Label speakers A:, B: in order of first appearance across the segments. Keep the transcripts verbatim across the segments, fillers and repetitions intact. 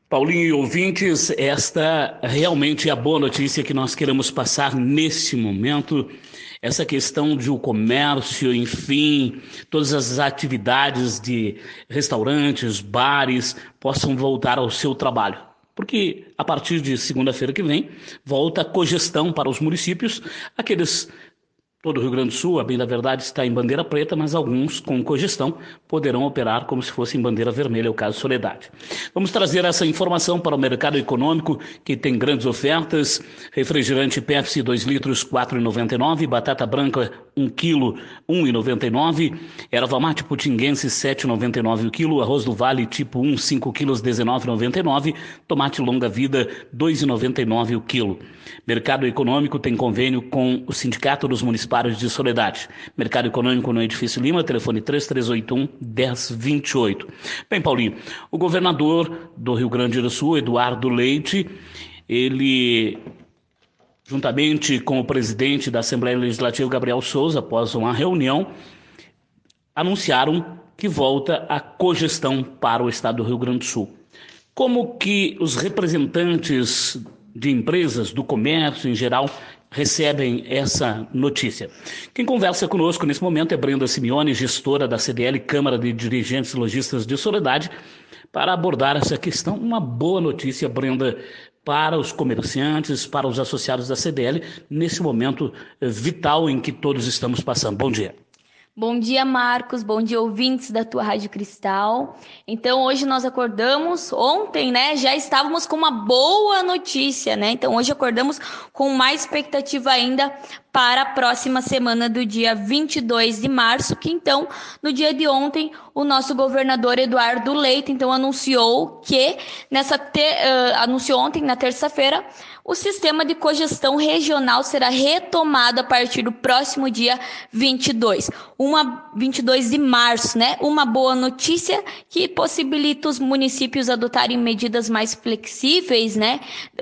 A: Paulinho e ouvintes, esta realmente é a boa notícia que nós queremos passar neste momento. Essa questão de o comércio, enfim, todas as atividades de restaurantes, bares, possam voltar ao seu trabalho. Porque a partir de segunda-feira que vem, volta a cogestão para os municípios, aqueles... Todo o Rio Grande do Sul, a bem da verdade, está em bandeira preta, mas alguns, com cogestão, poderão operar como se fosse em bandeira vermelha, é o caso Soledade. Vamos trazer essa informação para o mercado econômico, que tem grandes ofertas. Refrigerante Pepsi, dois litros, quatro reais e noventa e nove centavos. Batata branca, um quilo, um real e noventa e nove centavos. Erva mate putinguense, sete reais e noventa e nove centavos o quilo. Arroz do Vale, tipo um, cinco quilos, dezenove reais e noventa e nove centavos. Tomate longa vida, dois reais e noventa e nove centavos o quilo. Mercado econômico tem convênio com o Sindicato dos Municipais de Soledade. Mercado Econômico no Edifício Lima, telefone três três oito um, um zero dois oito. Bem, Paulinho, o governador do Rio Grande do Sul, Eduardo Leite, ele, juntamente com o presidente da Assembleia Legislativa, Gabriel Souza, após uma reunião, anunciaram que volta a cogestão para o estado do Rio Grande do Sul. Como que os representantes de empresas, do comércio em geral, recebem essa notícia? Quem conversa conosco nesse momento é Brenda Simeone, gestora da C D L, Câmara de Dirigentes Lojistas de Soledade, para abordar essa questão. Uma boa notícia, Brenda, para os comerciantes, para os associados da C D L, nesse momento vital em que todos estamos passando. Bom dia.
B: Bom dia, Marcos. Bom dia, ouvintes da tua Rádio Cristal. Então, hoje nós acordamos, ontem, né, já estávamos com uma boa notícia, né? Então, hoje acordamos com mais expectativa ainda para a próxima semana do dia vinte e dois de março, que então, no dia de ontem, o nosso governador Eduardo Leite, então, anunciou que, nessa te... uh, anunciou ontem, na terça-feira, o sistema de cogestão regional será retomado a partir do próximo dia vinte e dois. Uma, vinte e dois de março, né? Uma boa notícia que possibilita os municípios adotarem medidas mais flexíveis, né?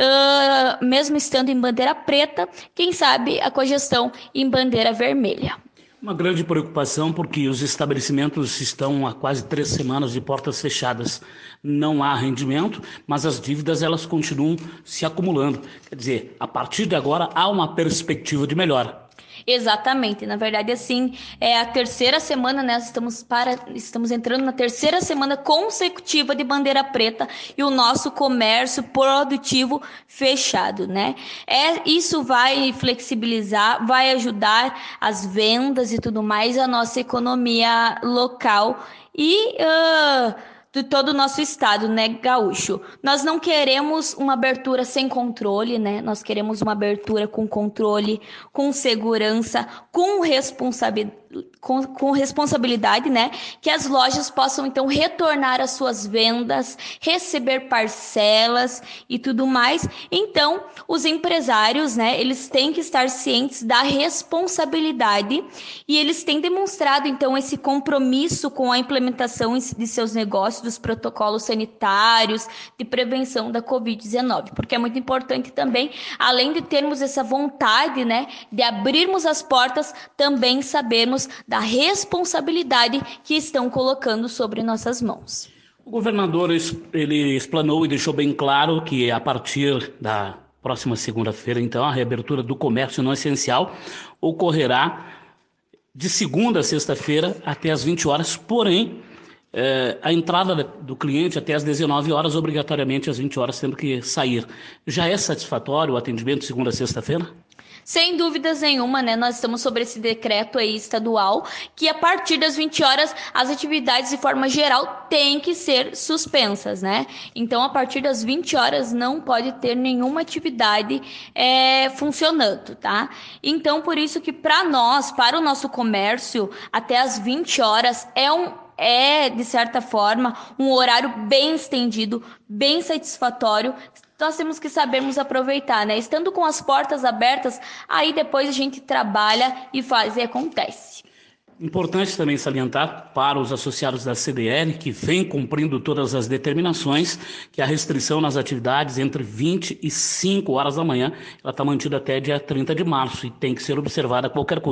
B: Uh, mesmo estando em bandeira preta, quem sabe a cogestão em bandeira vermelha.
A: Uma grande preocupação porque os estabelecimentos estão há quase três semanas de portas fechadas. Não há rendimento, mas as dívidas elas continuam se acumulando. Quer dizer, a partir de agora há uma perspectiva de melhora.
B: Exatamente, na verdade assim, é a terceira semana, né, estamos, para, estamos entrando na terceira semana consecutiva de bandeira preta e o nosso comércio produtivo fechado, né, é, isso vai flexibilizar, vai ajudar as vendas e tudo mais, a nossa economia local e... Uh, de todo o nosso estado, né, gaúcho. Nós não queremos uma abertura sem controle, né? Nós queremos uma abertura com controle, com segurança, com responsabilidade, com, com responsabilidade, né? Que as lojas possam, então, retornar às suas vendas, receber parcelas e tudo mais. Então, os empresários, né, eles têm que estar cientes da responsabilidade e eles têm demonstrado, então, esse compromisso com a implementação de seus negócios, dos protocolos sanitários de prevenção da covid dezenove, porque é muito importante também, além de termos essa vontade, né, de abrirmos as portas, também sabemos da responsabilidade que estão colocando sobre nossas mãos.
A: O governador ele explanou e deixou bem claro que a partir da próxima segunda-feira, então, a reabertura do comércio não essencial ocorrerá de segunda a sexta-feira até às vinte horas, porém, É, a entrada do cliente até às dezenove horas, obrigatoriamente às vinte horas, tendo que sair. Já é satisfatório o atendimento de segunda a sexta-feira?
B: Sem dúvidas nenhuma, né? Nós estamos sobre esse decreto aí estadual, que a partir das vinte horas, as atividades de forma geral têm que ser suspensas, né? Então, a partir das vinte horas, não pode ter nenhuma atividade é, funcionando, tá? Então, por isso que para nós, para o nosso comércio, até as vinte horas é um é, de certa forma, um horário bem estendido, bem satisfatório. Nós temos que sabermos aproveitar, né? Estando com as portas abertas, aí depois a gente trabalha e faz e acontece.
A: Importante também salientar para os associados da C D L, que vem cumprindo todas as determinações, que a restrição nas atividades entre vinte e cinco horas da manhã, ela está mantida até dia trinta de março e tem que ser observada a qualquer custo.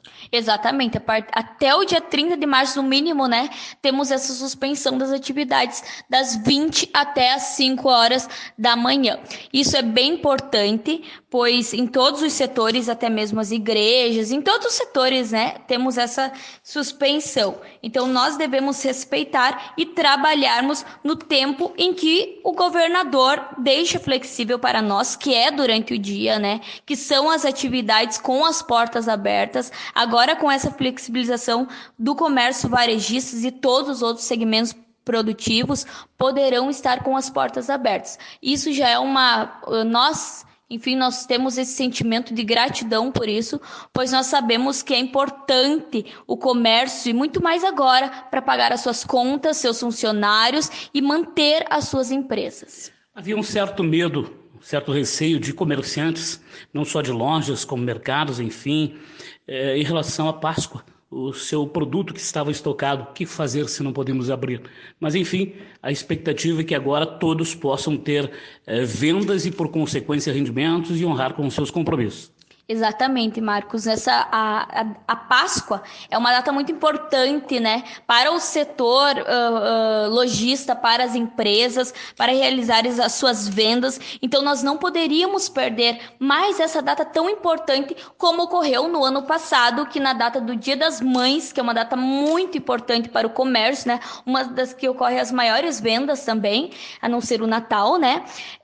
B: Exatamente, até o dia trinta de março, no mínimo, né, temos essa suspensão das atividades das vinte até as cinco horas da manhã. Isso é bem importante, pois em todos os setores, até mesmo as igrejas, em todos os setores, né, temos essa suspensão. Então, nós devemos respeitar e trabalharmos no tempo em que o governador deixa flexível para nós, que é durante o dia, né, que são as atividades com as portas abertas. Agora, com essa flexibilização do comércio varejistas e todos os outros segmentos produtivos poderão estar com as portas abertas. Isso já é uma... Nós, enfim, nós temos esse sentimento de gratidão por isso, pois nós sabemos que é importante o comércio, e muito mais agora, para pagar as suas contas, seus funcionários e manter as suas empresas.
A: Havia um certo medo, um certo receio de comerciantes, não só de lojas, como mercados, enfim, é, em relação à Páscoa, o seu produto que estava estocado, o que fazer se não podemos abrir? Mas, enfim, a expectativa é que agora todos possam ter é, vendas e, por consequência, rendimentos e honrar com os seus compromissos.
B: Exatamente, Marcos. Essa, a, a, a Páscoa é uma data muito importante, né, para o setor uh, uh, lojista, para as empresas, para realizar as suas vendas. Então, nós não poderíamos perder mais essa data tão importante como ocorreu no ano passado, que na data do Dia das Mães, que é uma data muito importante para o comércio, né, uma das que ocorre as maiores vendas também, a não ser o Natal, né,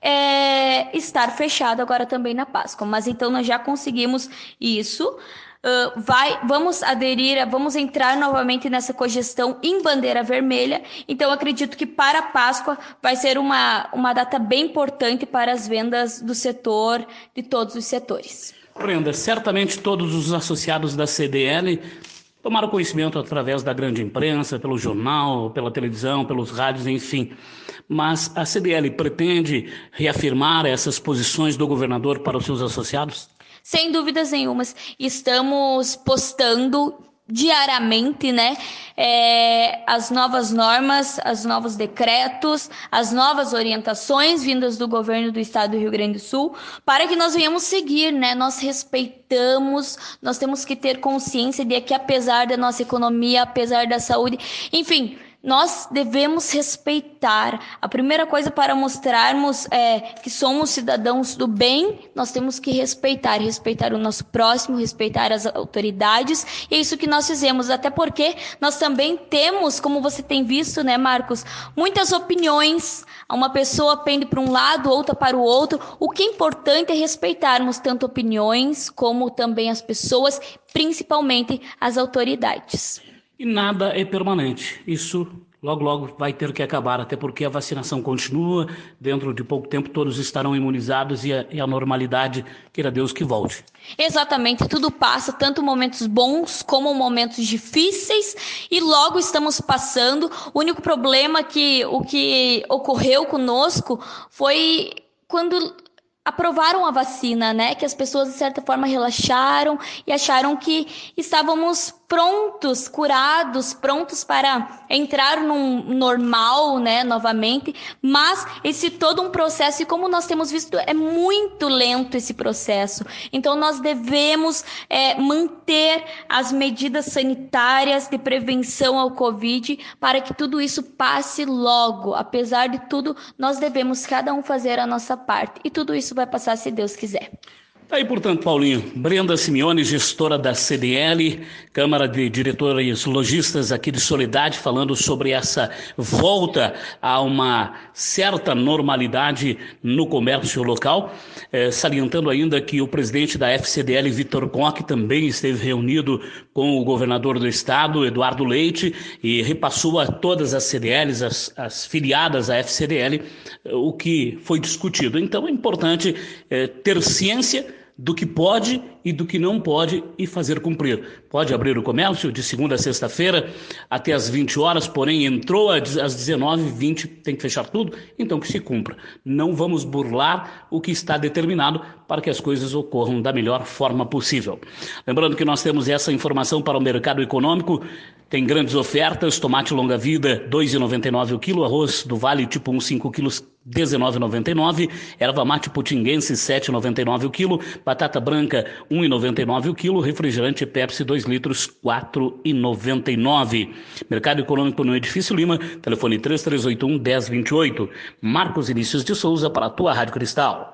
B: é estar fechado agora também na Páscoa. Mas então nós já conseguimos Conseguimos isso, uh, vai, vamos aderir, vamos entrar novamente nessa cogestão em bandeira vermelha. Então, acredito que para a Páscoa vai ser uma, uma data bem importante para as vendas do setor, de todos os setores.
A: Brenda, certamente todos os associados da C D L tomaram conhecimento através da grande imprensa, pelo jornal, pela televisão, pelos rádios, enfim. Mas a C D L pretende reafirmar essas posições do governador para os seus associados?
B: Sem dúvidas nenhumas, estamos postando diariamente, né, é, as novas normas, os novos decretos, as novas orientações vindas do governo do estado do Rio Grande do Sul, para que nós venhamos seguir, né, nós respeitamos, nós temos que ter consciência de que apesar da nossa economia, apesar da saúde, enfim, nós devemos respeitar. A primeira coisa para mostrarmos é, que somos cidadãos do bem, nós temos que respeitar, respeitar o nosso próximo, respeitar as autoridades, e é isso que nós fizemos, até porque nós também temos, como você tem visto, né, Marcos, muitas opiniões, uma pessoa pende para um lado, outra para o outro. O que é importante é respeitarmos tanto opiniões, como também as pessoas, principalmente as autoridades.
A: E nada é permanente. Isso logo, logo vai ter que acabar, até porque a vacinação continua. Dentro de pouco tempo todos estarão imunizados e a, e a normalidade, queira Deus que volte.
B: Exatamente, tudo passa, tanto momentos bons como momentos difíceis, e logo estamos passando. O único problema que o que ocorreu conosco foi quando aprovaram a vacina, né? Que as pessoas, de certa forma, relaxaram e acharam que estávamos prontos, curados, prontos para entrar num normal, né, novamente, mas esse todo um processo, e como nós temos visto, é muito lento esse processo. Então, nós devemos é, manter as medidas sanitárias de prevenção ao Covid para que tudo isso passe logo. Apesar de tudo, nós devemos cada um fazer a nossa parte, e tudo isso vai passar se Deus quiser.
A: Tá aí, portanto, Paulinho, Brenda Simeone, gestora da C D L, Câmara de Diretores Lojistas aqui de Soledade, falando sobre essa volta a uma certa normalidade no comércio local, é, salientando ainda que o presidente da F C D L, Vitor Koch, também esteve reunido com o governador do estado, Eduardo Leite, e repassou a todas as C D Ls, as, as filiadas à F C D L, o que foi discutido. Então é importante é, ter ciência do que pode e do que não pode e fazer cumprir. Pode abrir o comércio de segunda a sexta-feira até às vinte horas, porém entrou às dezenove e vinte, tem que fechar tudo, então que se cumpra. Não vamos burlar o que está determinado para que as coisas ocorram da melhor forma possível. Lembrando que nós temos essa informação para o mercado econômico, tem grandes ofertas, tomate longa-vida, dois reais e noventa e nove centavos o quilo, arroz do Vale tipo um, cinco quilos, dezenove reais e noventa e nove centavos, erva mate putinguense sete reais e noventa e nove centavos o quilo, batata branca um real e noventa e nove centavos o quilo, refrigerante Pepsi dois litros quatro reais e noventa e nove centavos. Mercado Econômico no Edifício Lima, telefone três três oito um, um zero dois oito. Marcos Vinícius de Souza para a tua Rádio Cristal.